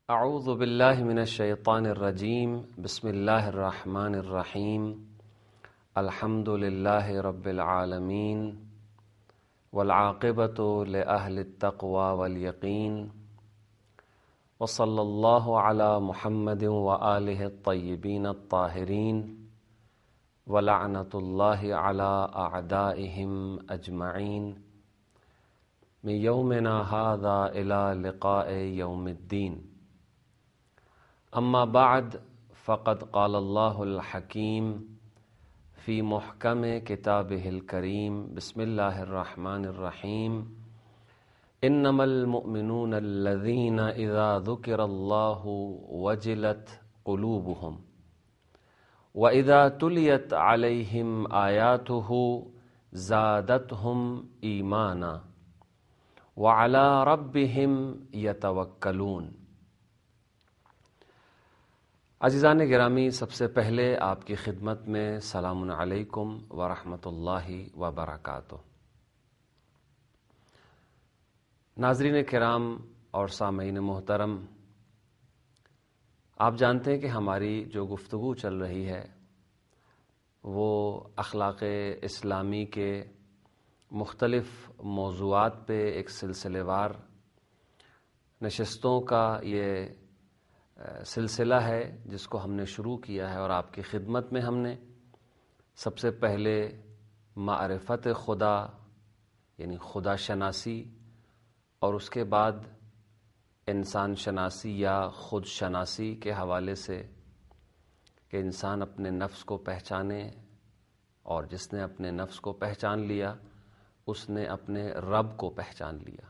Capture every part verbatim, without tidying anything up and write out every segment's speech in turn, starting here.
اعوذ باللہ من الشیطان الرجیم بسم اللہ الرحمن الرحیم الحمد للہ رب العالمین والعاقبۃ لأہل التقوی والیقین وصلی اللہ علی محمد وآلہ الطیبین الطاہرین ولعنۃ اللہ علی اعدائہم اجمعین من یومنا ھذا الی لقاء یوم الدین. اما بعد فقد قال اللہ الحکیم فی محکم کتابہ الکریم بسم اللہ الرحمن الرحیم انما المؤمنون الذین اذا ذکر اللہ وجلت قلوبہم واذا تلیت علیہم آیاتہ زادتہم ایمانا وعلی ربہم یتوکلون. عزیزان گرامی، سب سے پہلے آپ کی خدمت میں سلام علیکم ورحمۃ اللہ وبرکاتہ. ناظرین کرام اور سامعین محترم، آپ جانتے ہیں کہ ہماری جو گفتگو چل رہی ہے وہ اخلاق اسلامی کے مختلف موضوعات پہ ایک سلسلے وار نشستوں کا یہ سلسلہ ہے جس کو ہم نے شروع کیا ہے، اور آپ کی خدمت میں ہم نے سب سے پہلے معرفت خدا یعنی خدا شناسی، اور اس کے بعد انسان شناسی یا خود شناسی کے حوالے سے کہ انسان اپنے نفس کو پہچانے، اور جس نے اپنے نفس کو پہچان لیا اس نے اپنے رب کو پہچان لیا.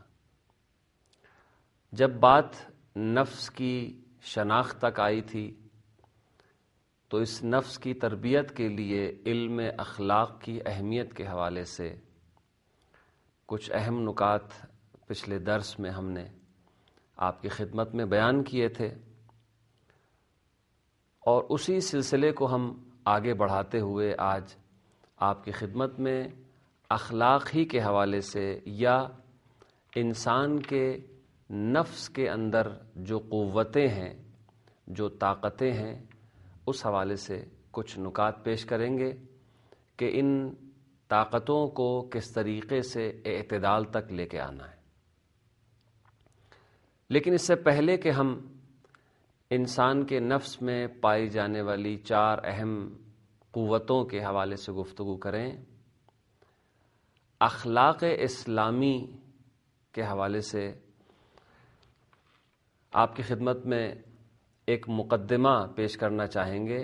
جب بات نفس کی شناخت تک آئی تھی تو اس نفس کی تربیت کے لیے علم اخلاق کی اہمیت کے حوالے سے کچھ اہم نکات پچھلے درس میں ہم نے آپ کی خدمت میں بیان کیے تھے، اور اسی سلسلے کو ہم آگے بڑھاتے ہوئے آج آپ کی خدمت میں اخلاق ہی کے حوالے سے یا انسان کے نفس کے اندر جو قوتیں ہیں، جو طاقتیں ہیں، اس حوالے سے کچھ نکات پیش کریں گے کہ ان طاقتوں کو کس طریقے سے اعتدال تک لے کے آنا ہے. لیکن اس سے پہلے کہ ہم انسان کے نفس میں پائی جانے والی چار اہم قوتوں کے حوالے سے گفتگو کریں، اخلاق اسلامی کے حوالے سے آپ کی خدمت میں ایک مقدمہ پیش کرنا چاہیں گے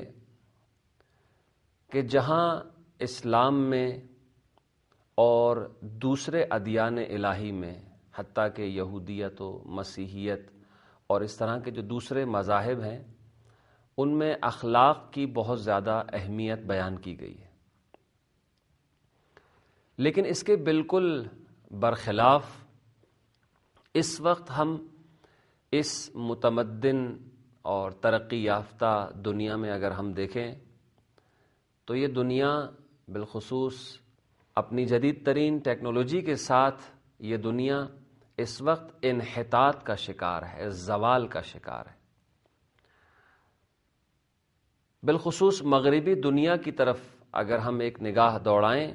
کہ جہاں اسلام میں اور دوسرے ادیان الہی میں، حتیٰ کہ یہودیت و مسیحیت اور اس طرح کے جو دوسرے مذاہب ہیں، ان میں اخلاق کی بہت زیادہ اہمیت بیان کی گئی ہے. لیکن اس کے بالکل برخلاف اس وقت ہم اس متمدن اور ترقی یافتہ دنیا میں اگر ہم دیکھیں تو یہ دنیا بالخصوص اپنی جدید ترین ٹیکنالوجی کے ساتھ یہ دنیا اس وقت انحطاط کا شکار ہے، زوال کا شکار ہے. بالخصوص مغربی دنیا کی طرف اگر ہم ایک نگاہ دوڑائیں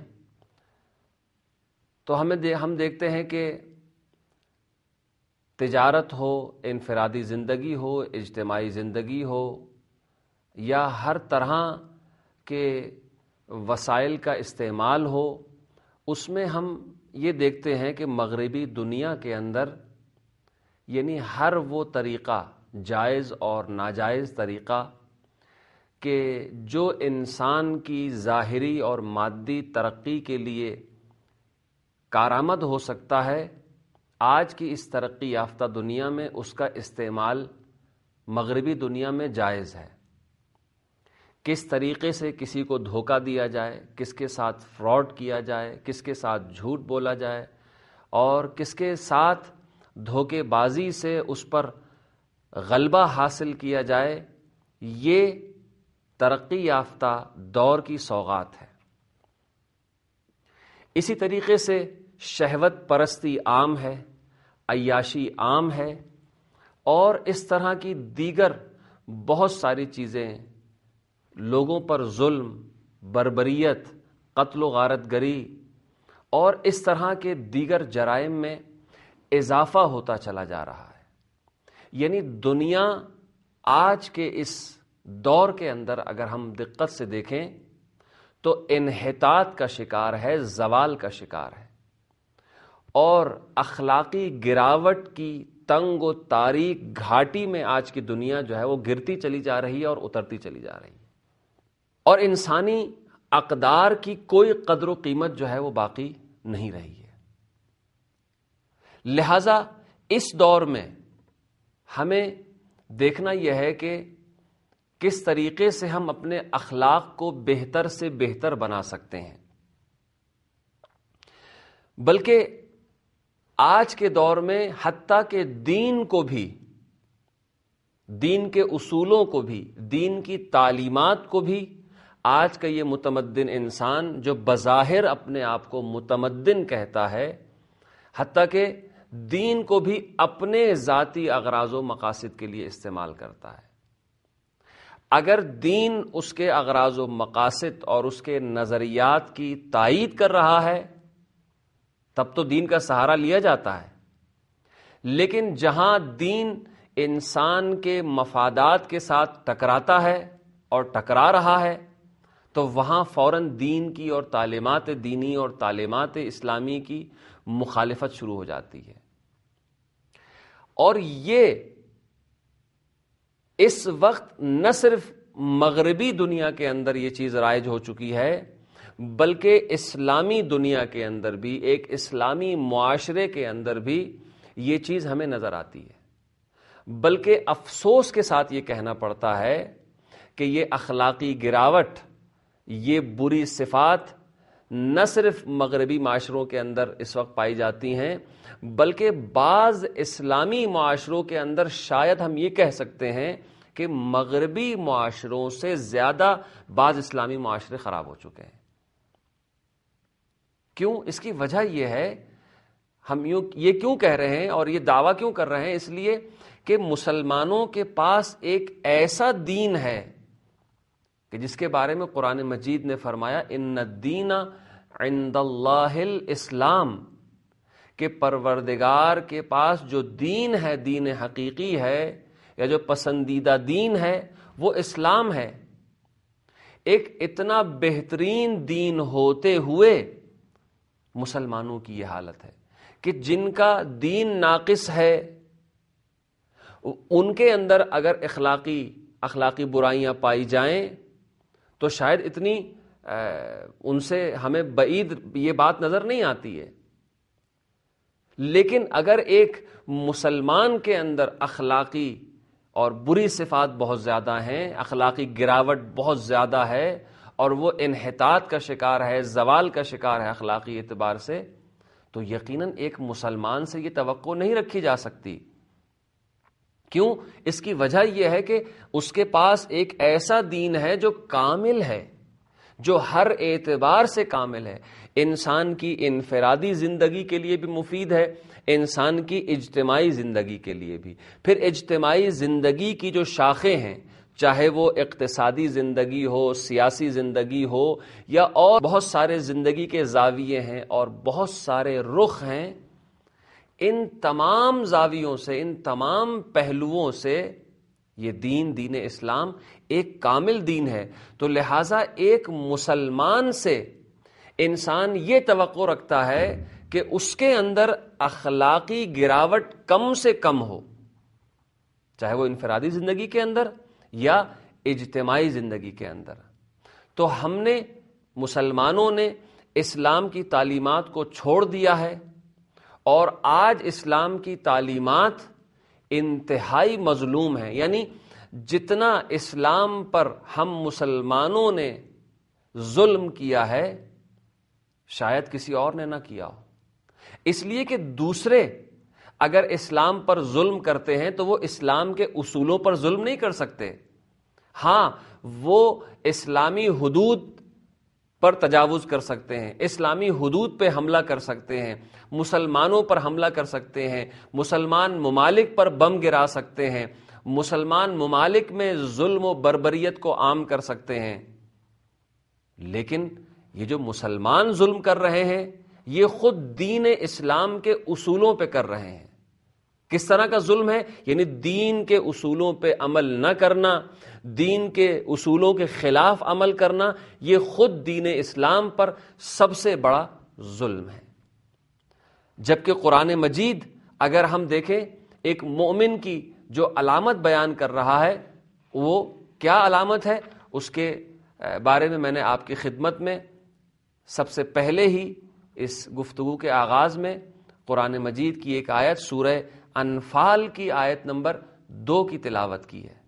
تو ہمیں دے ہم دیکھتے ہیں کہ تجارت ہو، انفرادی زندگی ہو، اجتماعی زندگی ہو، یا ہر طرح کے وسائل کا استعمال ہو، اس میں ہم یہ دیکھتے ہیں کہ مغربی دنیا کے اندر یعنی ہر وہ طریقہ، جائز اور ناجائز طریقہ کہ جو انسان کی ظاہری اور مادی ترقی کے لیے کارآمد ہو سکتا ہے، آج کی اس ترقی یافتہ دنیا میں اس کا استعمال مغربی دنیا میں جائز ہے. کس طریقے سے کسی کو دھوکہ دیا جائے، کس کے ساتھ فراڈ کیا جائے، کس کے ساتھ جھوٹ بولا جائے، اور کس کے ساتھ دھوکے بازی سے اس پر غلبہ حاصل کیا جائے، یہ ترقی یافتہ دور کی سوغات ہے. اسی طریقے سے شہوت پرستی عام ہے، عیاشی عام ہے، اور اس طرح کی دیگر بہت ساری چیزیں، لوگوں پر ظلم، بربریت، قتل و غارت گری اور اس طرح کے دیگر جرائم میں اضافہ ہوتا چلا جا رہا ہے۔ یعنی دنیا آج کے اس دور کے اندر اگر ہم دقت سے دیکھیں تو انحطاط کا شکار ہے، زوال کا شکار ہے، اور اخلاقی گراوٹ کی تنگ و تاریک گھاٹی میں آج کی دنیا جو ہے وہ گرتی چلی جا رہی ہے اور اترتی چلی جا رہی ہے، اور انسانی اقدار کی کوئی قدر و قیمت جو ہے وہ باقی نہیں رہی ہے۔ لہذا اس دور میں ہمیں دیکھنا یہ ہے کہ کس طریقے سے ہم اپنے اخلاق کو بہتر سے بہتر بنا سکتے ہیں، بلکہ آج کے دور میں حتیٰ کہ دین کو بھی، دین کے اصولوں کو بھی، دین کی تعلیمات کو بھی آج کا یہ متمدن انسان جو بظاہر اپنے آپ کو متمدن کہتا ہے، حتیٰ کہ دین کو بھی اپنے ذاتی اغراض و مقاصد کے لیے استعمال کرتا ہے۔ اگر دین اس کے اغراض و مقاصد اور اس کے نظریات کی تائید کر رہا ہے تب تو دین کا سہارا لیا جاتا ہے، لیکن جہاں دین انسان کے مفادات کے ساتھ ٹکراتا ہے اور ٹکرا رہا ہے تو وہاں فوراً دین کی اور تعلیمات دینی اور تعلیمات اسلامی کی مخالفت شروع ہو جاتی ہے۔ اور یہ اس وقت نہ صرف مغربی دنیا کے اندر یہ چیز رائج ہو چکی ہے، بلکہ اسلامی دنیا کے اندر بھی، ایک اسلامی معاشرے کے اندر بھی یہ چیز ہمیں نظر آتی ہے۔ بلکہ افسوس کے ساتھ یہ کہنا پڑتا ہے کہ یہ اخلاقی گراوٹ، یہ بری صفات نہ صرف مغربی معاشروں کے اندر اس وقت پائی جاتی ہیں، بلکہ بعض اسلامی معاشروں کے اندر شاید ہم یہ کہہ سکتے ہیں کہ مغربی معاشروں سے زیادہ بعض اسلامی معاشرے خراب ہو چکے ہیں۔ کیوں؟ اس کی وجہ یہ ہے، ہم یوں یہ کیوں کہہ رہے ہیں اور یہ دعویٰ کیوں کر رہے ہیں؟ اس لیے کہ مسلمانوں کے پاس ایک ایسا دین ہے کہ جس کے بارے میں قرآن مجید نے فرمایا ان الدین عند اللہ الاسلام، کہ پروردگار کے پاس جو دین ہے، دین حقیقی ہے یا جو پسندیدہ دین ہے وہ اسلام ہے۔ ایک اتنا بہترین دین ہوتے ہوئے مسلمانوں کی یہ حالت ہے کہ جن کا دین ناقص ہے ان کے اندر اگر اخلاقی اخلاقی برائیاں پائی جائیں تو شاید اتنی ان سے ہمیں بعید یہ بات نظر نہیں آتی ہے، لیکن اگر ایک مسلمان کے اندر اخلاقی اور بری صفات بہت زیادہ ہیں، اخلاقی گراوٹ بہت زیادہ ہے اور وہ انحطاط کا شکار ہے، زوال کا شکار ہے اخلاقی اعتبار سے، تو یقیناً ایک مسلمان سے یہ توقع نہیں رکھی جا سکتی۔ کیوں؟ اس کی وجہ یہ ہے کہ اس کے پاس ایک ایسا دین ہے جو کامل ہے، جو ہر اعتبار سے کامل ہے، انسان کی انفرادی زندگی کے لیے بھی مفید ہے، انسان کی اجتماعی زندگی کے لیے بھی۔ پھر اجتماعی زندگی کی جو شاخیں ہیں، چاہے وہ اقتصادی زندگی ہو، سیاسی زندگی ہو، یا اور بہت سارے زندگی کے زاویے ہیں اور بہت سارے رخ ہیں، ان تمام زاویوں سے، ان تمام پہلوؤں سے یہ دین دین اسلام ایک کامل دین ہے۔ تو لہٰذا ایک مسلمان سے انسان یہ توقع رکھتا ہے کہ اس کے اندر اخلاقی گراوٹ کم سے کم ہو، چاہے وہ انفرادی زندگی کے اندر یا اجتماعی زندگی کے اندر۔ تو ہم نے مسلمانوں نے اسلام کی تعلیمات کو چھوڑ دیا ہے، اور آج اسلام کی تعلیمات انتہائی مظلوم ہیں۔ یعنی جتنا اسلام پر ہم مسلمانوں نے ظلم کیا ہے شاید کسی اور نے نہ کیا ہو، اس لیے کہ دوسرے اگر اسلام پر ظلم کرتے ہیں تو وہ اسلام کے اصولوں پر ظلم نہیں کر سکتے۔ ہاں، وہ اسلامی حدود پر تجاوز کر سکتے ہیں، اسلامی حدود پہ حملہ کر سکتے ہیں، مسلمانوں پر حملہ کر سکتے ہیں، مسلمان ممالک پر بم گرا سکتے ہیں، مسلمان ممالک میں ظلم و بربریت کو عام کر سکتے ہیں. لیکن یہ جو مسلمان ظلم کر رہے ہیں یہ خود دین اسلام کے اصولوں پہ کر رہے ہیں. کس طرح کا ظلم ہے؟ یعنی دین کے اصولوں پہ عمل نہ کرنا، دین کے اصولوں کے خلاف عمل کرنا، یہ خود دین اسلام پر سب سے بڑا ظلم ہے. جبکہ قرآن مجید اگر ہم دیکھیں ایک مومن کی جو علامت بیان کر رہا ہے وہ کیا علامت ہے، اس کے بارے میں میں نے آپ کی خدمت میں سب سے پہلے ہی اس گفتگو کے آغاز میں قرآن مجید کی ایک آیت سورہ انفال کی آیت نمبر دو کی تلاوت کی ہے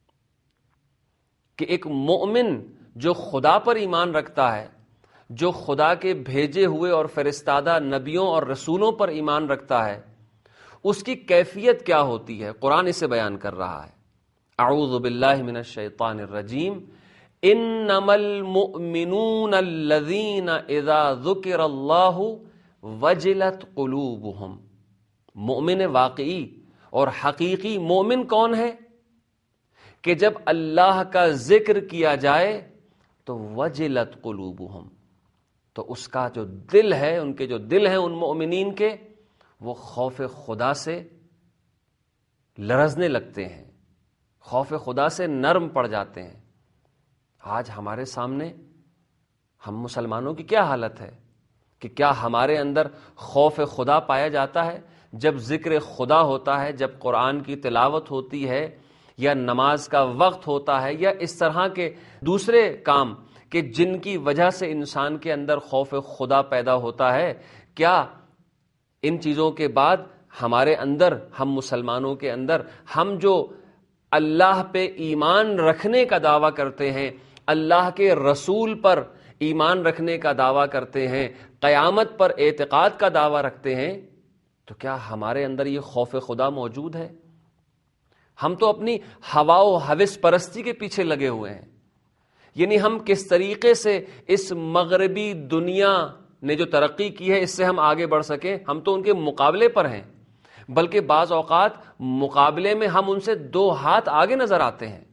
کہ ایک مومن جو خدا پر ایمان رکھتا ہے، جو خدا کے بھیجے ہوئے اور فرستادہ نبیوں اور رسولوں پر ایمان رکھتا ہے، اس کی کیفیت کیا ہوتی ہے. قرآن اسے بیان کر رہا ہے. اعوذ باللہ من الشیطان الرجیم انما المؤمنون الذین اذا ذکر اللہ وجلت قلوبہم. مومن واقعی اور حقیقی مومن کون ہے؟ کہ جب اللہ کا ذکر کیا جائے تو وجلت قلوبہم، تو اس کا جو دل ہے، ان کے جو دل ہیں ان مومنین کے، وہ خوف خدا سے لرزنے لگتے ہیں، خوف خدا سے نرم پڑ جاتے ہیں. آج ہمارے سامنے ہم مسلمانوں کی کیا حالت ہے کہ کیا ہمارے اندر خوف خدا پایا جاتا ہے؟ جب ذکر خدا ہوتا ہے، جب قرآن کی تلاوت ہوتی ہے، یا نماز کا وقت ہوتا ہے، یا اس طرح کے دوسرے کام کہ جن کی وجہ سے انسان کے اندر خوف خدا پیدا ہوتا ہے، کیا ان چیزوں کے بعد ہمارے اندر، ہم مسلمانوں کے اندر، ہم جو اللہ پہ ایمان رکھنے کا دعویٰ کرتے ہیں، اللہ کے رسول پر ایمان رکھنے کا دعویٰ کرتے ہیں، قیامت پر اعتقاد کا دعویٰ رکھتے ہیں، تو کیا ہمارے اندر یہ خوف خدا موجود ہے؟ ہم تو اپنی ہوا و ہوس پرستی کے پیچھے لگے ہوئے ہیں. یعنی ہم کس طریقے سے اس مغربی دنیا نے جو ترقی کی ہے اس سے ہم آگے بڑھ سکیں، ہم تو ان کے مقابلے پر ہیں، بلکہ بعض اوقات مقابلے میں ہم ان سے دو ہاتھ آگے نظر آتے ہیں.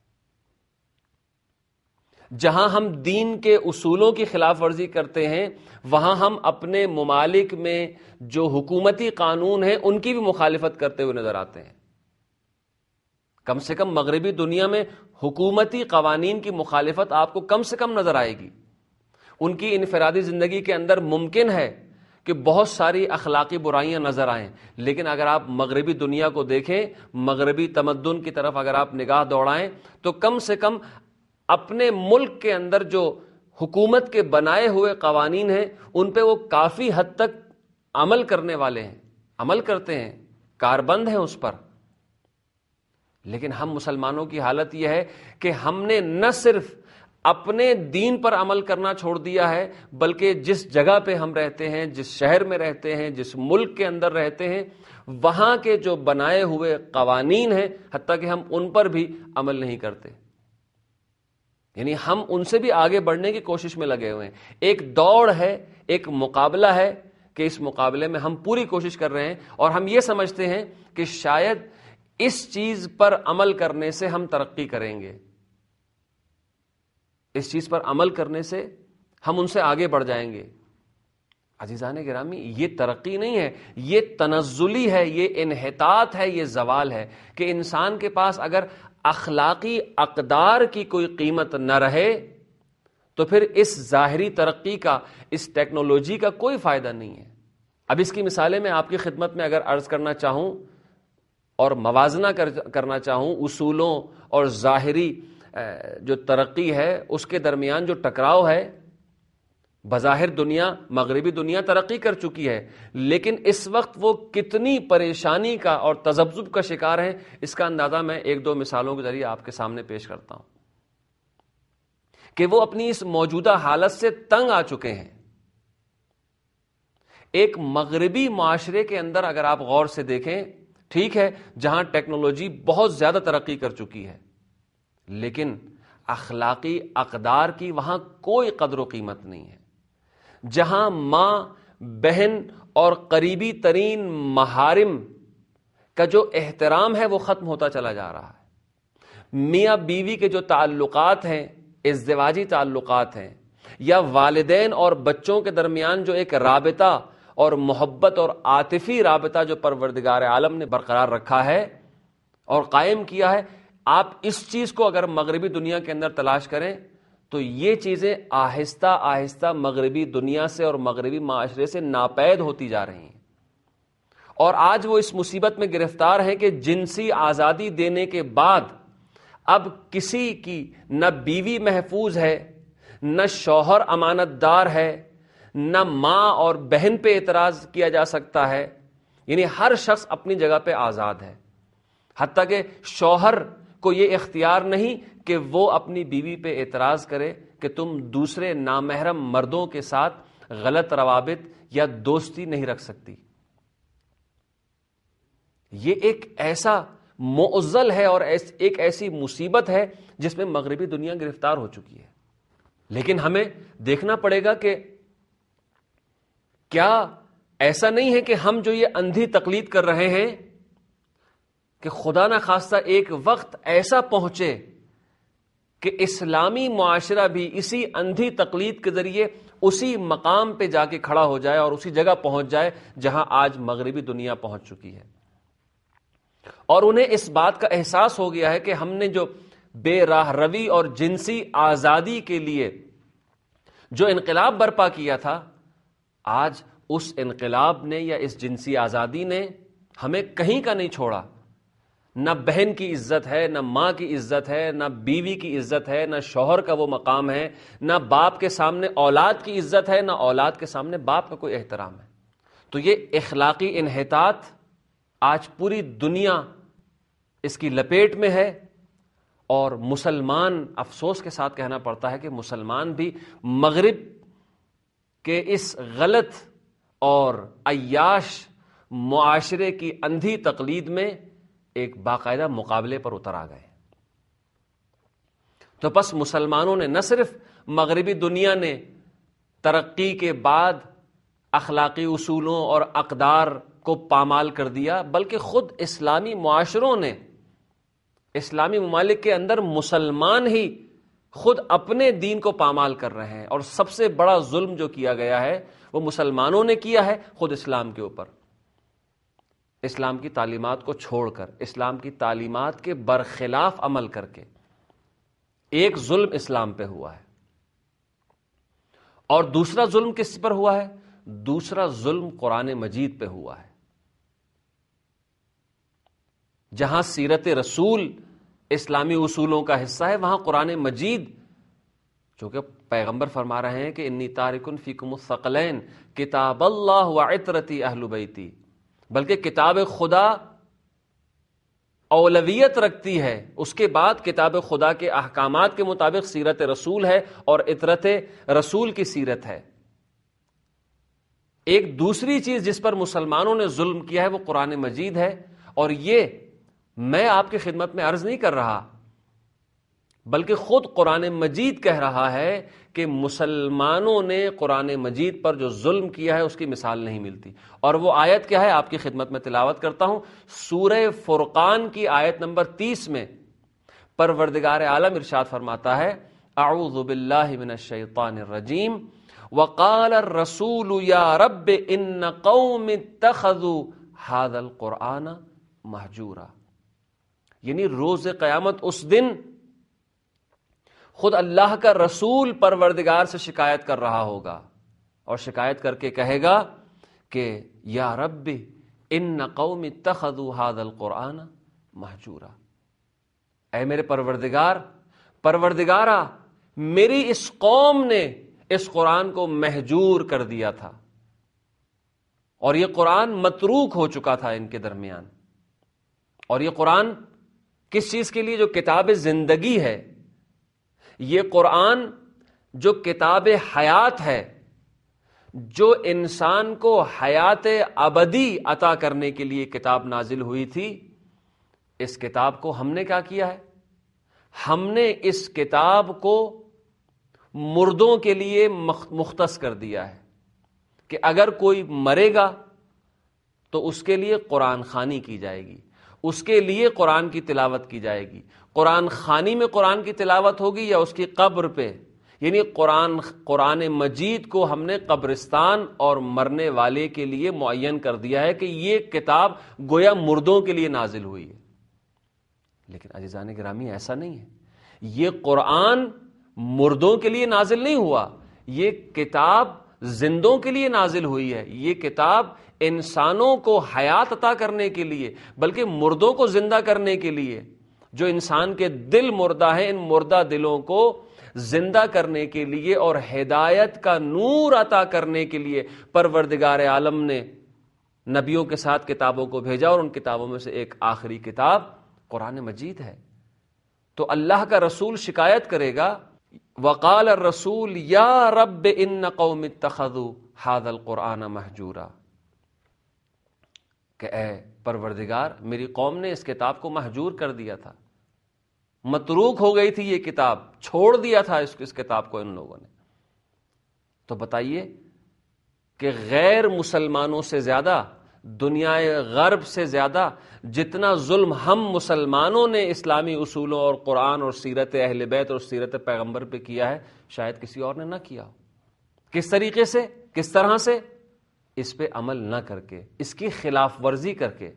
جہاں ہم دین کے اصولوں کی خلاف ورزی کرتے ہیں وہاں ہم اپنے ممالک میں جو حکومتی قانون ہیں ان کی بھی مخالفت کرتے ہوئے نظر آتے ہیں. کم سے کم مغربی دنیا میں حکومتی قوانین کی مخالفت آپ کو کم سے کم نظر آئے گی. ان کی انفرادی زندگی کے اندر ممکن ہے کہ بہت ساری اخلاقی برائیاں نظر آئیں، لیکن اگر آپ مغربی دنیا کو دیکھیں، مغربی تمدن کی طرف اگر آپ نگاہ دوڑائیں تو کم سے کم اپنے ملک کے اندر جو حکومت کے بنائے ہوئے قوانین ہیں ان پہ وہ کافی حد تک عمل کرنے والے ہیں، عمل کرتے ہیں، کاربند ہیں اس پر. لیکن ہم مسلمانوں کی حالت یہ ہے کہ ہم نے نہ صرف اپنے دین پر عمل کرنا چھوڑ دیا ہے، بلکہ جس جگہ پہ ہم رہتے ہیں، جس شہر میں رہتے ہیں، جس ملک کے اندر رہتے ہیں، وہاں کے جو بنائے ہوئے قوانین ہیں حتیٰ کہ ہم ان پر بھی عمل نہیں کرتے. یعنی ہم ان سے بھی آگے بڑھنے کی کوشش میں لگے ہوئے ہیں. ایک دوڑ ہے، ایک مقابلہ ہے کہ اس مقابلے میں ہم پوری کوشش کر رہے ہیں اور ہم یہ سمجھتے ہیں کہ شاید اس چیز پر عمل کرنے سے ہم ترقی کریں گے، اس چیز پر عمل کرنے سے ہم ان سے آگے بڑھ جائیں گے. عزیزان گرامی، یہ ترقی نہیں ہے، یہ تنزلی ہے، یہ انحطاط ہے، یہ زوال ہے کہ انسان کے پاس اگر اخلاقی اقدار کی کوئی قیمت نہ رہے تو پھر اس ظاہری ترقی کا، اس ٹیکنالوجی کا کوئی فائدہ نہیں ہے. اب اس کی مثالیں میں آپ کی خدمت میں اگر عرض کرنا چاہوں اور موازنہ کرنا چاہوں اصولوں اور ظاہری جو ترقی ہے اس کے درمیان جو ٹکراؤ ہے، بظاہر دنیا، مغربی دنیا ترقی کر چکی ہے، لیکن اس وقت وہ کتنی پریشانی کا اور تذبذب کا شکار ہیں اس کا اندازہ میں ایک دو مثالوں کے ذریعے آپ کے سامنے پیش کرتا ہوں کہ وہ اپنی اس موجودہ حالت سے تنگ آ چکے ہیں. ایک مغربی معاشرے کے اندر اگر آپ غور سے دیکھیں، ٹھیک ہے جہاں ٹیکنالوجی بہت زیادہ ترقی کر چکی ہے، لیکن اخلاقی اقدار کی وہاں کوئی قدر و قیمت نہیں ہے. جہاں ماں، بہن اور قریبی ترین محارم کا جو احترام ہے وہ ختم ہوتا چلا جا رہا ہے. میاں بیوی کے جو تعلقات ہیں، ازدواجی تعلقات ہیں، یا والدین اور بچوں کے درمیان جو ایک رابطہ اور محبت اور عاطفی رابطہ جو پروردگار عالم نے برقرار رکھا ہے اور قائم کیا ہے، آپ اس چیز کو اگر مغربی دنیا کے اندر تلاش کریں تو یہ چیزیں آہستہ آہستہ مغربی دنیا سے اور مغربی معاشرے سے ناپید ہوتی جا رہی ہیں. اور آج وہ اس مصیبت میں گرفتار ہیں کہ جنسی آزادی دینے کے بعد اب کسی کی نہ بیوی محفوظ ہے، نہ شوہر امانت دار ہے، نہ ماں اور بہن پہ اعتراض کیا جا سکتا ہے. یعنی ہر شخص اپنی جگہ پہ آزاد ہے، حتیٰ کہ شوہر کو یہ اختیار نہیں کہ وہ اپنی بیوی پہ اعتراض کرے کہ تم دوسرے نامحرم مردوں کے ساتھ غلط روابط یا دوستی نہیں رکھ سکتی. یہ ایک ایسا معضل ہے اور ایک ایسی مصیبت ہے جس میں مغربی دنیا گرفتار ہو چکی ہے. لیکن ہمیں دیکھنا پڑے گا کہ کیا ایسا نہیں ہے کہ ہم جو یہ اندھی تقلید کر رہے ہیں کہ خدا نہ خواستہ ایک وقت ایسا پہنچے کہ اسلامی معاشرہ بھی اسی اندھی تقلید کے ذریعے اسی مقام پہ جا کے کھڑا ہو جائے اور اسی جگہ پہنچ جائے جہاں آج مغربی دنیا پہنچ چکی ہے. اور انہیں اس بات کا احساس ہو گیا ہے کہ ہم نے جو بے راہ روی اور جنسی آزادی کے لیے جو انقلاب برپا کیا تھا، آج اس انقلاب نے یا اس جنسی آزادی نے ہمیں کہیں کا نہیں چھوڑا. نہ بہن کی عزت ہے، نہ ماں کی عزت ہے، نہ بیوی کی عزت ہے، نہ شوہر کا وہ مقام ہے، نہ باپ کے سامنے اولاد کی عزت ہے، نہ اولاد کے سامنے باپ کا کوئی احترام ہے. تو یہ اخلاقی انحطاط آج پوری دنیا اس کی لپیٹ میں ہے. اور مسلمان، افسوس کے ساتھ کہنا پڑتا ہے کہ مسلمان بھی مغرب کہ اس غلط اور عیاش معاشرے کی اندھی تقلید میں ایک باقاعدہ مقابلے پر اتر آ گئے. تو پس مسلمانوں نے نہ صرف مغربی دنیا نے ترقی کے بعد اخلاقی اصولوں اور اقدار کو پامال کر دیا، بلکہ خود اسلامی معاشروں نے، اسلامی ممالک کے اندر مسلمان ہی خود اپنے دین کو پامال کر رہے ہیں. اور سب سے بڑا ظلم جو کیا گیا ہے وہ مسلمانوں نے کیا ہے خود اسلام کے اوپر. اسلام کی تعلیمات کو چھوڑ کر، اسلام کی تعلیمات کے برخلاف عمل کر کے ایک ظلم اسلام پہ ہوا ہے. اور دوسرا ظلم کس پر ہوا ہے؟ دوسرا ظلم قرآن مجید پہ ہوا ہے. جہاں سیرت رسول اسلامی اصولوں کا حصہ ہے، وہاں قرآن مجید، چونکہ پیغمبر فرما رہے ہیں کہ انی تارکن فیکم الثقلین کتاب اللہ وعطرتی اہل بیتی، بلکہ کتاب خدا اولویت رکھتی ہے، اس کے بعد کتاب خدا کے احکامات کے مطابق سیرت رسول ہے اور عطرت رسول کی سیرت ہے. ایک دوسری چیز جس پر مسلمانوں نے ظلم کیا ہے وہ قرآن مجید ہے. اور یہ میں آپ کی خدمت میں عرض نہیں کر رہا، بلکہ خود قرآن مجید کہہ رہا ہے کہ مسلمانوں نے قرآن مجید پر جو ظلم کیا ہے اس کی مثال نہیں ملتی. اور وہ آیت کیا ہے؟ آپ کی خدمت میں تلاوت کرتا ہوں. سورہ فرقان کی آیت نمبر تیس میں پروردگار عالم ارشاد فرماتا ہے، اعوذ باللہ من الشیطان الرجیم وقال الرسول یا رب ان قوم اتخذوا هذا القرآن مہجورا. یعنی روز قیامت اس دن خود اللہ کا رسول پروردگار سے شکایت کر رہا ہوگا اور شکایت کر کے کہے گا کہ یا رب ان قوم اتخذوا هذا القرآن مہجورا. اے میرے پروردگار، پروردگارا میری اس قوم نے اس قرآن کو مہجور کر دیا تھا اور یہ قرآن متروک ہو چکا تھا ان کے درمیان. اور یہ قرآن کس چیز کے لیے؟ جو کتاب زندگی ہے، یہ قرآن جو کتاب حیات ہے، جو انسان کو حیات ابدی عطا کرنے کے لیے کتاب نازل ہوئی تھی، اس کتاب کو ہم نے کیا کیا ہے؟ ہم نے اس کتاب کو مردوں کے لیے مختص کر دیا ہے کہ اگر کوئی مرے گا تو اس کے لیے قرآن خوانی کی جائے گی، اس کے لیے قرآن کی تلاوت کی جائے گی۔ قرآن خوانی میں قرآن کی تلاوت ہوگی یا اس کی قبر پہ، یعنی قرآن قرآن مجید کو ہم نے قبرستان اور مرنے والے کے لیے معین کر دیا ہے کہ یہ کتاب گویا مردوں کے لیے نازل ہوئی ہے۔ لیکن عزیزان گرامی ایسا نہیں ہے، یہ قرآن مردوں کے لیے نازل نہیں ہوا، یہ کتاب زندوں کے لیے نازل ہوئی ہے، یہ کتاب انسانوں کو حیات عطا کرنے کے لیے، بلکہ مردوں کو زندہ کرنے کے لیے۔ جو انسان کے دل مردہ ہیں، ان مردہ دلوں کو زندہ کرنے کے لیے اور ہدایت کا نور عطا کرنے کے لیے پروردگار عالم نے نبیوں کے ساتھ کتابوں کو بھیجا، اور ان کتابوں میں سے ایک آخری کتاب قرآن مجید ہے۔ تو اللہ کا رسول شکایت کرے گا، وقال الرسول یا رب ان قوم اتخذوا ھذا القرآن مہجورا، کہ اے پروردگار میری قوم نے اس کتاب کو مہجور کر دیا تھا، متروک ہو گئی تھی یہ کتاب، چھوڑ دیا تھا اس اس کتاب کو ان لوگوں نے۔ تو بتائیے کہ غیر مسلمانوں سے زیادہ، دنیا غرب سے زیادہ جتنا ظلم ہم مسلمانوں نے اسلامی اصولوں اور قرآن اور سیرت اہل بیت اور سیرت پیغمبر پہ کیا ہے، شاید کسی اور نے نہ کیا ہو۔ کس طریقے سے، کس طرح سے؟ اس پہ عمل نہ کر کے، اس کی خلاف ورزی کر کے۔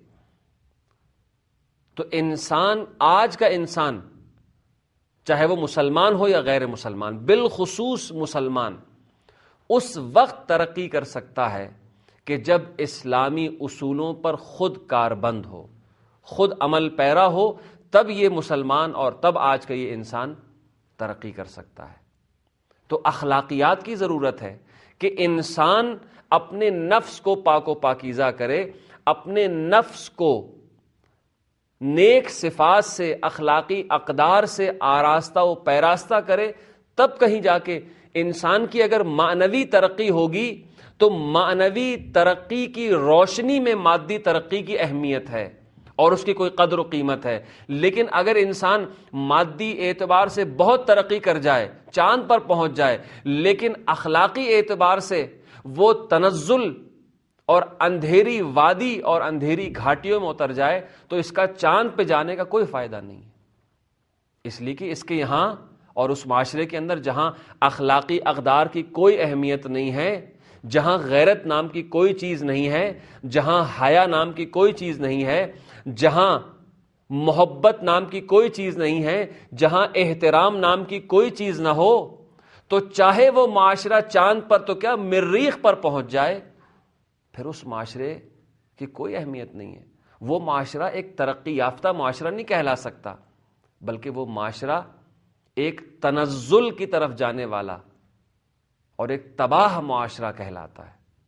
تو انسان، آج کا انسان، چاہے وہ مسلمان ہو یا غیر مسلمان، بالخصوص مسلمان، اس وقت ترقی کر سکتا ہے کہ جب اسلامی اصولوں پر خود کاربند ہو، خود عمل پیرا ہو، تب یہ مسلمان اور تب آج کا یہ انسان ترقی کر سکتا ہے۔ تو اخلاقیات کی ضرورت ہے کہ انسان اپنے نفس کو پاک و پاکیزہ کرے، اپنے نفس کو نیک صفات سے، اخلاقی اقدار سے آراستہ و پیراستہ کرے، تب کہیں جا کے انسان کی اگر معنوی ترقی ہوگی تو معنوی ترقی کی روشنی میں مادی ترقی کی اہمیت ہے اور اس کی کوئی قدر و قیمت ہے۔ لیکن اگر انسان مادی اعتبار سے بہت ترقی کر جائے، چاند پر پہنچ جائے، لیکن اخلاقی اعتبار سے وہ تنزل اور اندھیری وادی اور اندھیری گھاٹیوں میں اتر جائے، تو اس کا چاند پہ جانے کا کوئی فائدہ نہیں ہے۔ اس لیے کہ اس کے یہاں اور اس معاشرے کے اندر جہاں اخلاقی اقدار کی کوئی اہمیت نہیں ہے، جہاں غیرت نام کی کوئی چیز نہیں ہے، جہاں حیا نام کی کوئی چیز نہیں ہے، جہاں محبت نام کی کوئی چیز نہیں ہے، جہاں احترام نام کی کوئی چیز نہ ہو، تو چاہے وہ معاشرہ چاند پر تو کیا مریخ پر پہنچ جائے، پھر اس معاشرے کی کوئی اہمیت نہیں ہے۔ وہ معاشرہ ایک ترقی یافتہ معاشرہ نہیں کہلا سکتا، بلکہ وہ معاشرہ ایک تنزل کی طرف جانے والا اور ایک تباہ معاشرہ کہلاتا ہے۔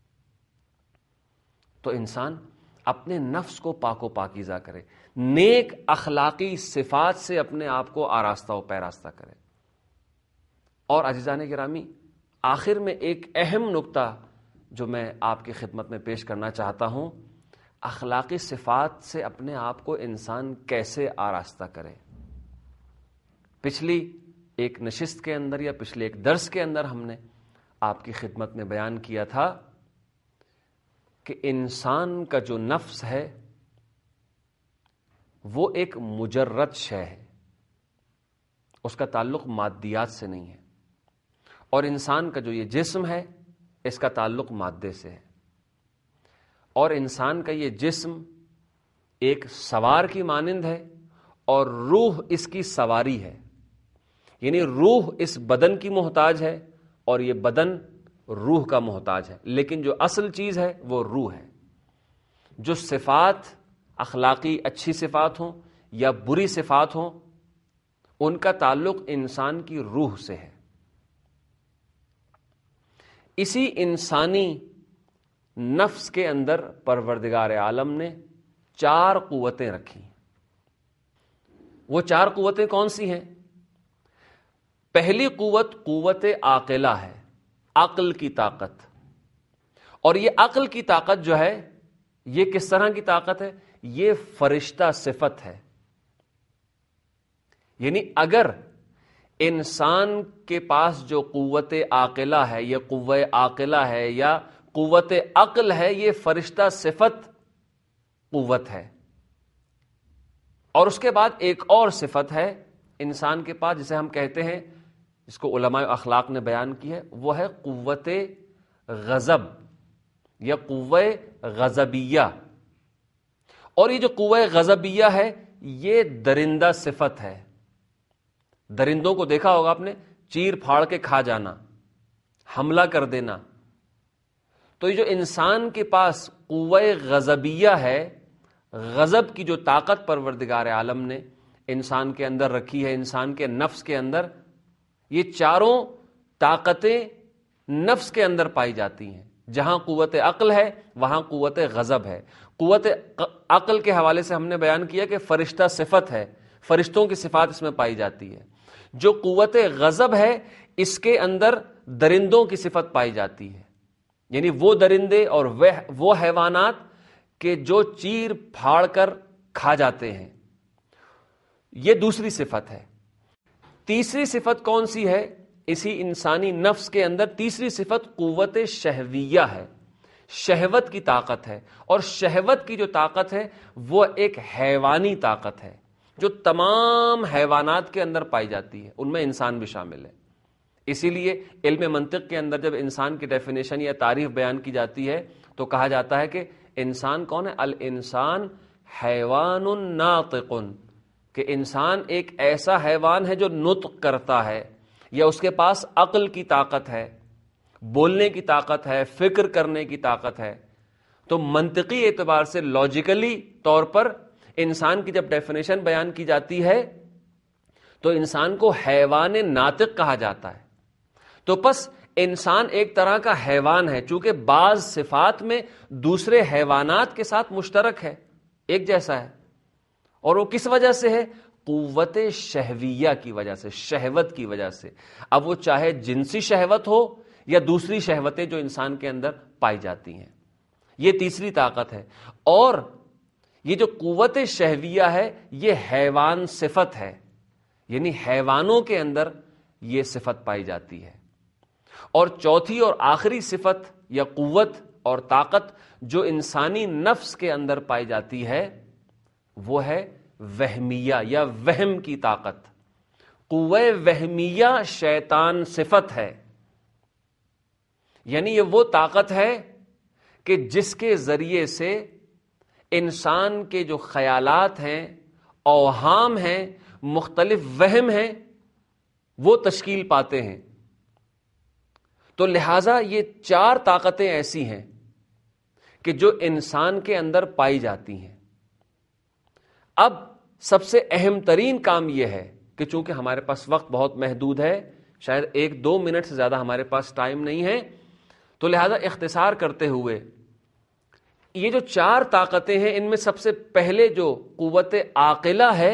تو انسان اپنے نفس کو پاک و پاکیزہ کرے، نیک اخلاقی صفات سے اپنے آپ کو آراستہ و پیراستہ کرے۔ اور عزیزان گرامی، آخر میں ایک اہم نکتہ جو میں آپ کی خدمت میں پیش کرنا چاہتا ہوں، اخلاقی صفات سے اپنے آپ کو انسان کیسے آراستہ کرے۔ پچھلی ایک نشست کے اندر یا پچھلے ایک درس کے اندر ہم نے آپ کی خدمت میں بیان کیا تھا کہ انسان کا جو نفس ہے وہ ایک مجرد شے ہے، اس کا تعلق مادیات سے نہیں ہے، اور انسان کا جو یہ جسم ہے اس کا تعلق مادے سے ہے، اور انسان کا یہ جسم ایک سوار کی مانند ہے اور روح اس کی سواری ہے، یعنی روح اس بدن کی محتاج ہے اور یہ بدن روح کا محتاج ہے، لیکن جو اصل چیز ہے وہ روح ہے۔ جو صفات اخلاقی اچھی صفات ہوں یا بری صفات ہوں، ان کا تعلق انسان کی روح سے ہے۔ اسی انسانی نفس کے اندر پروردگار عالم نے چار قوتیں رکھی۔ وہ چار قوتیں کون سی ہیں؟ پہلی قوت قوت عاقلہ ہے، عقل کی طاقت۔ اور یہ عقل کی طاقت جو ہے، یہ کس طرح کی طاقت ہے؟ یہ فرشتہ صفت ہے، یعنی اگر انسان کے پاس جو قوت عاقلہ ہے، یہ قوہ عاقلہ ہے یا قوت عقل ہے، یہ فرشتہ صفت قوت ہے. اور اس کے بعد ایک اور صفت ہے انسان کے پاس جسے ہم کہتے ہیں، جس کو علماء اخلاق نے بیان کی ہے، وہ ہے قوت غضب یا قوہ غضبیہ. اور یہ جو قوہ غضبیہ ہے یہ درندہ صفت ہے. درندوں کو دیکھا ہوگا آپ نے، چیر پھاڑ کے کھا جانا، حملہ کر دینا. تو یہ جو انسان کے پاس قوہ غضبیہ ہے، غضب کی جو طاقت پروردگار عالم نے انسان کے اندر رکھی ہے، انسان کے نفس کے اندر، یہ چاروں طاقتیں نفس کے اندر پائی جاتی ہیں. جہاں قوت عقل ہے وہاں قوت غضب ہے. قوت عقل کے حوالے سے ہم نے بیان کیا کہ فرشتہ صفت ہے، فرشتوں کی صفات اس میں پائی جاتی ہے. جو قوت غضب ہے اس کے اندر درندوں کی صفت پائی جاتی ہے، یعنی وہ درندے اور وہ حیوانات کہ جو چیر پھاڑ کر کھا جاتے ہیں. یہ دوسری صفت ہے. تیسری صفت کون سی ہے؟ اسی انسانی نفس کے اندر تیسری صفت قوت شہویہ ہے، شہوت کی طاقت ہے. اور شہوت کی جو طاقت ہے وہ ایک حیوانی طاقت ہے جو تمام حیوانات کے اندر پائی جاتی ہے، ان میں انسان بھی شامل ہے. اسی لیے علم منطق کے اندر جب انسان کی ڈیفینیشن یا تعریف بیان کی جاتی ہے تو کہا جاتا ہے کہ انسان کون ہے؟ الانسان حیوان ناطق، کہ انسان ایک ایسا حیوان ہے جو نطق کرتا ہے یا اس کے پاس عقل کی طاقت ہے، بولنے کی طاقت ہے، فکر کرنے کی طاقت ہے. تو منطقی اعتبار سے لاجیکلی طور پر انسان کی جب ڈیفینیشن بیان کی جاتی ہے تو انسان کو حیوان ناطق کہا جاتا ہے. تو پس انسان ایک طرح کا حیوان ہے، چونکہ بعض صفات میں دوسرے حیوانات کے ساتھ مشترک ہے، ایک جیسا ہے. اور وہ کس وجہ سے ہے؟ قوت شہویہ کی وجہ سے، شہوت کی وجہ سے. اب وہ چاہے جنسی شہوت ہو یا دوسری شہوتیں جو انسان کے اندر پائی جاتی ہیں، یہ تیسری طاقت ہے. اور یہ جو قوت شہویہ ہے یہ حیوان صفت ہے، یعنی حیوانوں کے اندر یہ صفت پائی جاتی ہے. اور چوتھی اور آخری صفت یا قوت اور طاقت جو انسانی نفس کے اندر پائی جاتی ہے وہ ہے وہمیہ یا وہم کی طاقت. قوہ وہمیہ شیطان صفت ہے، یعنی یہ وہ طاقت ہے کہ جس کے ذریعے سے انسان کے جو خیالات ہیں، اوہام ہیں، مختلف وہم ہیں، وہ تشکیل پاتے ہیں. تو لہذا یہ چار طاقتیں ایسی ہیں کہ جو انسان کے اندر پائی جاتی ہیں. اب سب سے اہم ترین کام یہ ہے کہ چونکہ ہمارے پاس وقت بہت محدود ہے، شاید ایک دو منٹ سے زیادہ ہمارے پاس ٹائم نہیں ہے، تو لہذا اختصار کرتے ہوئے یہ جو چار طاقتیں ہیں ان میں سب سے پہلے جو قوت عاقلہ ہے،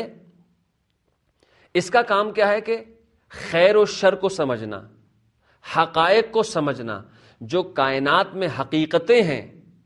اس کا کام کیا ہے کہ خیر و شر کو سمجھنا، حقائق کو سمجھنا، جو کائنات میں حقیقتیں ہیں،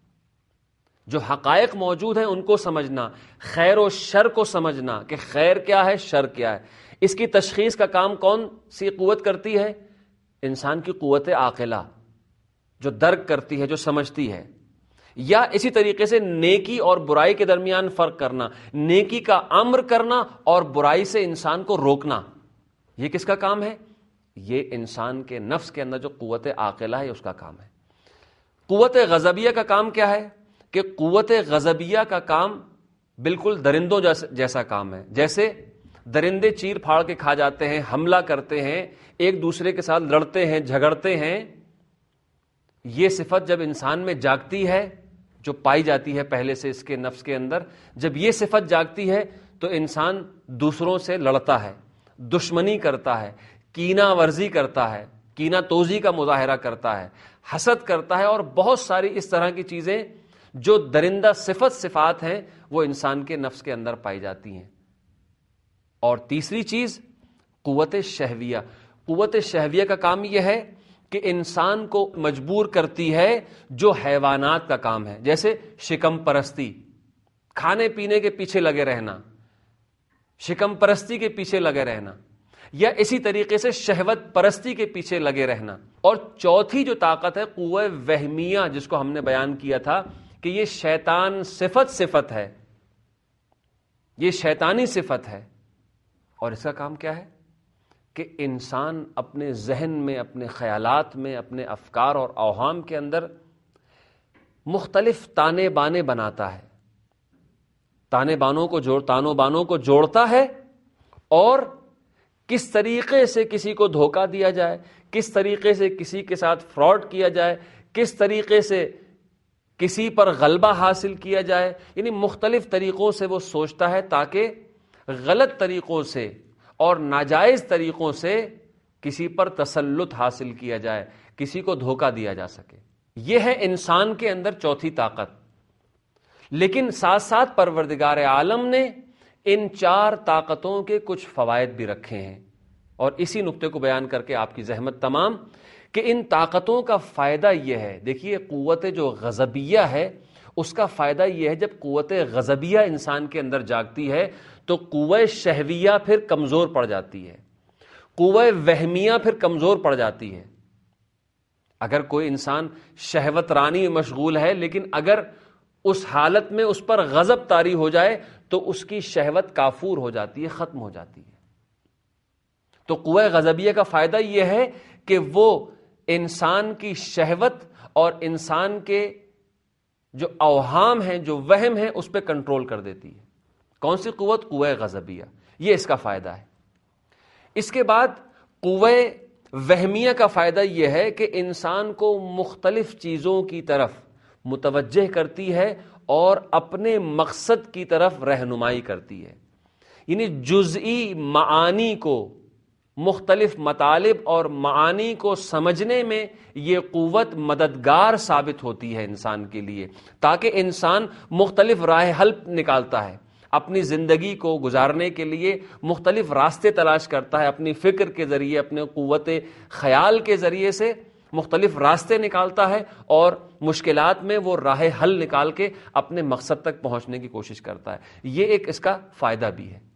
جو حقائق موجود ہیں ان کو سمجھنا، خیر و شر کو سمجھنا کہ خیر کیا ہے، شر کیا ہے. اس کی تشخیص کا کام کون سی قوت کرتی ہے؟ انسان کی قوت عاقلہ، جو درک کرتی ہے، جو سمجھتی ہے. یا اسی طریقے سے نیکی اور برائی کے درمیان فرق کرنا، نیکی کا امر کرنا اور برائی سے انسان کو روکنا، یہ کس کا کام ہے؟ یہ انسان کے نفس کے اندر جو قوت عاقلہ ہے اس کا کام ہے. قوت غضبیہ کا کام کیا ہے کہ قوت غضبیہ کا کام بالکل درندوں جیسا کام ہے. جیسے درندے چیر پھاڑ کے کھا جاتے ہیں، حملہ کرتے ہیں، ایک دوسرے کے ساتھ لڑتے ہیں، جھگڑتے ہیں. یہ صفت جب انسان میں جاگتی ہے، جو پائی جاتی ہے پہلے سے اس کے نفس کے اندر، جب یہ صفت جاگتی ہے تو انسان دوسروں سے لڑتا ہے، دشمنی کرتا ہے، کینہ ورزی کرتا ہے، کینہ توزی کا مظاہرہ کرتا ہے، حسد کرتا ہے، اور بہت ساری اس طرح کی چیزیں جو درندہ صفت صفات ہیں وہ انسان کے نفس کے اندر پائی جاتی ہیں. اور تیسری چیز قوت شہویہ. قوت شہویہ کا کام یہ ہے کہ انسان کو مجبور کرتی ہے جو حیوانات کا کام ہے، جیسے شکم پرستی، کھانے پینے کے پیچھے لگے رہنا، شکم پرستی کے پیچھے لگے رہنا، یا اسی طریقے سے شہوت پرستی کے پیچھے لگے رہنا۔ اور چوتھی جو طاقت ہے قوہ وہمیہ، جس کو ہم نے بیان کیا تھا کہ یہ شیطان صفت صفت ہے، یہ شیطانی صفت ہے، اور اس کا کام کیا ہے کہ انسان اپنے ذہن میں، اپنے خیالات میں، اپنے افکار اور اوہام کے اندر مختلف تانے بانے بناتا ہے، تانے بانوں کو جوڑ تانوں بانوں کو جوڑتا ہے، اور کس طریقے سے کسی کو دھوکہ دیا جائے، کس طریقے سے کسی کے ساتھ فراڈ کیا جائے، کس طریقے سے کسی پر غلبہ حاصل کیا جائے، یعنی مختلف طریقوں سے وہ سوچتا ہے تاکہ غلط طریقوں سے اور ناجائز طریقوں سے کسی پر تسلط حاصل کیا جائے، کسی کو دھوکہ دیا جا سکے۔ یہ ہے انسان کے اندر چوتھی طاقت۔ لیکن ساتھ ساتھ پروردگار عالم نے ان چار طاقتوں کے کچھ فوائد بھی رکھے ہیں، اور اسی نقطے کو بیان کر کے آپ کی زحمت تمام کہ ان طاقتوں کا فائدہ یہ ہے۔ دیکھیے قوت جو غضبیہ ہے اس کا فائدہ یہ ہے، جب قوت غضبیہ انسان کے اندر جاگتی ہے تو قوہ شہویہ پھر کمزور پڑ جاتی ہے، قوہ وہمیہ پھر کمزور پڑ جاتی ہے۔ اگر کوئی انسان شہوت رانی مشغول ہے، لیکن اگر اس حالت میں اس پر غضب طاری ہو جائے تو اس کی شہوت کافور ہو جاتی ہے، ختم ہو جاتی ہے۔ تو قوہ غضبیہ کا فائدہ یہ ہے کہ وہ انسان کی شہوت اور انسان کے جو اوہام ہیں، جو وہم ہیں، اس پہ کنٹرول کر دیتی ہے۔ کون سی قوت؟ قوہ غضبیہ، یہ اس کا فائدہ ہے۔ اس کے بعد قوہ وہمیہ کا فائدہ یہ ہے کہ انسان کو مختلف چیزوں کی طرف متوجہ کرتی ہے اور اپنے مقصد کی طرف رہنمائی کرتی ہے، یعنی جزئی معانی کو، مختلف مطالب اور معانی کو سمجھنے میں یہ قوت مددگار ثابت ہوتی ہے انسان کے لیے، تاکہ انسان مختلف راہ حل نکالتا ہے، اپنی زندگی کو گزارنے کے لیے مختلف راستے تلاش کرتا ہے، اپنی فکر کے ذریعے، اپنے قوت خیال کے ذریعے سے مختلف راستے نکالتا ہے، اور مشکلات میں وہ راہ حل نکال کے اپنے مقصد تک پہنچنے کی کوشش کرتا ہے۔ یہ ایک اس کا فائدہ بھی ہے۔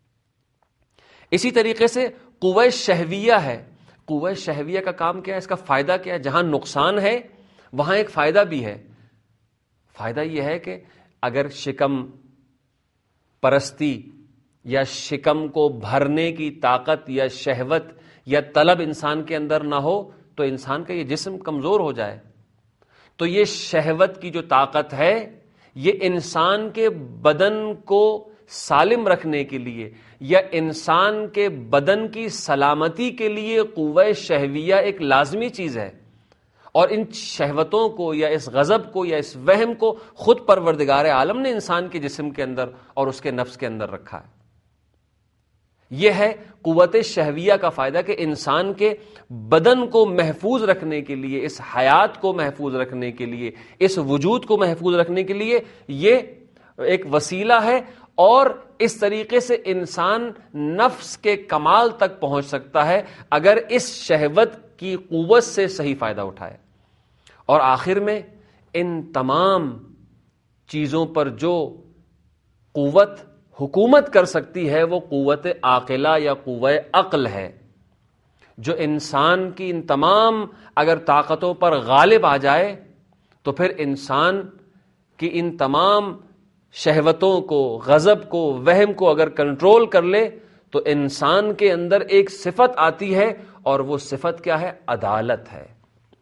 اسی طریقے سے قوہ شہویہ ہے۔ قوہ شہویہ کا کام کیا ہے؟ اس کا فائدہ کیا ہے؟ جہاں نقصان ہے وہاں ایک فائدہ بھی ہے۔ فائدہ یہ ہے کہ اگر شکم پرستی یا شکم کو بھرنے کی طاقت یا شہوت یا طلب انسان کے اندر نہ ہو تو انسان کا یہ جسم کمزور ہو جائے۔ تو یہ شہوت کی جو طاقت ہے یہ انسان کے بدن کو سالم رکھنے کے لیے یا انسان کے بدن کی سلامتی کے لیے قوہ شہویہ ایک لازمی چیز ہے، اور ان شہوتوں کو یا اس غضب کو یا اس وہم کو خود پروردگار عالم نے انسان کے جسم کے اندر اور اس کے نفس کے اندر رکھا ہے۔ یہ ہے قوت شہویہ کا فائدہ کہ انسان کے بدن کو محفوظ رکھنے کے لیے، اس حیات کو محفوظ رکھنے کے لیے، اس وجود کو محفوظ رکھنے کے لیے یہ ایک وسیلہ ہے، اور اس طریقے سے انسان نفس کے کمال تک پہنچ سکتا ہے اگر اس شہوت کی قوت سے صحیح فائدہ اٹھائے۔ اور آخر میں ان تمام چیزوں پر جو قوت حکومت کر سکتی ہے وہ قوت عاقلہ یا قوہ عقل ہے، جو انسان کی ان تمام اگر طاقتوں پر غالب آ جائے تو پھر انسان کی ان تمام شہوتوں کو، غضب کو، وہم کو اگر کنٹرول کر لے تو انسان کے اندر ایک صفت آتی ہے، اور وہ صفت کیا ہے؟ عدالت ہے۔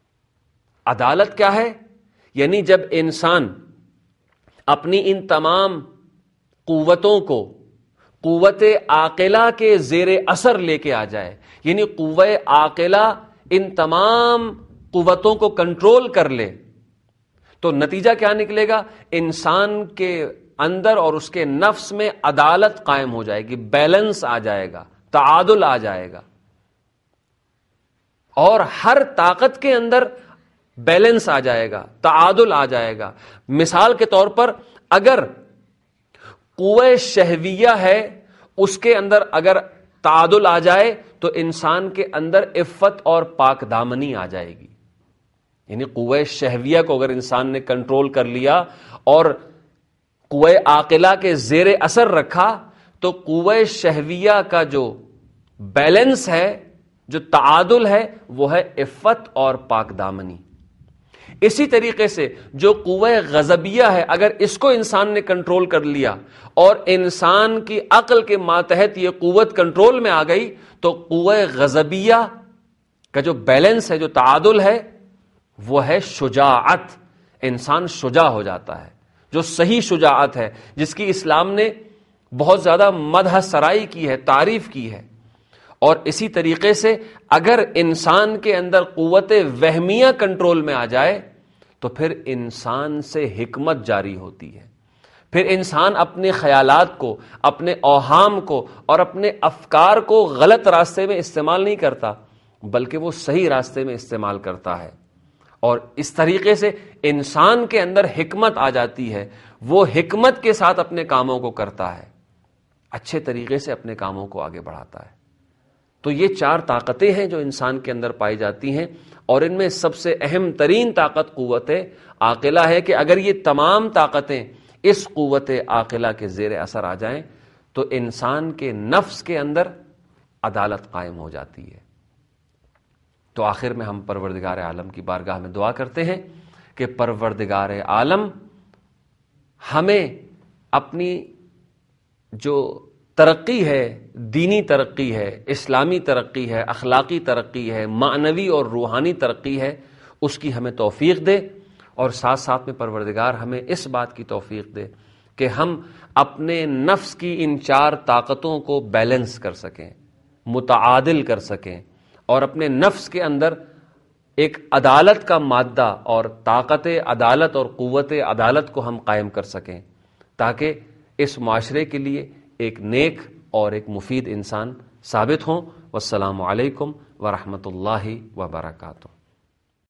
عدالت کیا ہے؟ یعنی جب انسان اپنی ان تمام قوتوں کو قوت عاقلہ کے زیر اثر لے کے آ جائے، یعنی قوہ عاقلہ ان تمام قوتوں کو کنٹرول کر لے، تو نتیجہ کیا نکلے گا؟ انسان کے اندر اور اس کے نفس میں عدالت قائم ہو جائے گی، بیلنس آ جائے گا، تعادل آ جائے گا، اور ہر طاقت کے اندر بیلنس آ جائے گا، تعادل آ جائے گا۔ مثال کے طور پر اگر قوہ شہویہ ہے اس کے اندر اگر تعادل آ جائے تو انسان کے اندر عفت اور پاک دامنی آ جائے گی، یعنی قوہ شہویہ کو اگر انسان نے کنٹرول کر لیا اور قوہ عاقلہ کے زیر اثر رکھا تو قوہ شہویہ کا جو بیلنس ہے، جو تعادل ہے، وہ ہے عفت اور پاک دامنی۔ اسی طریقے سے جو قوہ غضبیہ ہے، اگر اس کو انسان نے کنٹرول کر لیا اور انسان کی عقل کے ماتحت یہ قوت کنٹرول میں آ گئی، تو قوہ غضبیہ کا جو بیلنس ہے، جو تعادل ہے، وہ ہے شجاعت۔ انسان شجاع ہو جاتا ہے، جو صحیح شجاعت ہے، جس کی اسلام نے بہت زیادہ مدح سرائی کی ہے، تعریف کی ہے۔ اور اسی طریقے سے اگر انسان کے اندر قوت وہمیہ کنٹرول میں آ جائے تو پھر انسان سے حکمت جاری ہوتی ہے، پھر انسان اپنے خیالات کو، اپنے اوہام کو اور اپنے افکار کو غلط راستے میں استعمال نہیں کرتا، بلکہ وہ صحیح راستے میں استعمال کرتا ہے، اور اس طریقے سے انسان کے اندر حکمت آ جاتی ہے، وہ حکمت کے ساتھ اپنے کاموں کو کرتا ہے، اچھے طریقے سے اپنے کاموں کو آگے بڑھاتا ہے۔ تو یہ چار طاقتیں ہیں جو انسان کے اندر پائی جاتی ہیں، اور ان میں سب سے اہم ترین طاقت قوت عاقلہ ہے کہ اگر یہ تمام طاقتیں اس قوت عاقلہ کے زیر اثر آ جائیں تو انسان کے نفس کے اندر عدالت قائم ہو جاتی ہے۔ تو آخر میں ہم پروردگار عالم کی بارگاہ میں دعا کرتے ہیں کہ پروردگار عالم ہمیں اپنی جو ترقی ہے، دینی ترقی ہے، اسلامی ترقی ہے، اخلاقی ترقی ہے، معنوی اور روحانی ترقی ہے، اس کی ہمیں توفیق دے، اور ساتھ ساتھ میں پروردگار ہمیں اس بات کی توفیق دے کہ ہم اپنے نفس کی ان چار طاقتوں کو بیلنس کر سکیں، متعادل کر سکیں، اور اپنے نفس کے اندر ایک عدالت کا مادہ اور طاقت عدالت اور قوت عدالت کو ہم قائم کر سکیں، تاکہ اس معاشرے کے لیے ایک نیک اور ایک مفید انسان ثابت ہوں۔ والسلام علیکم ورحمۃ اللہ وبرکاتہ۔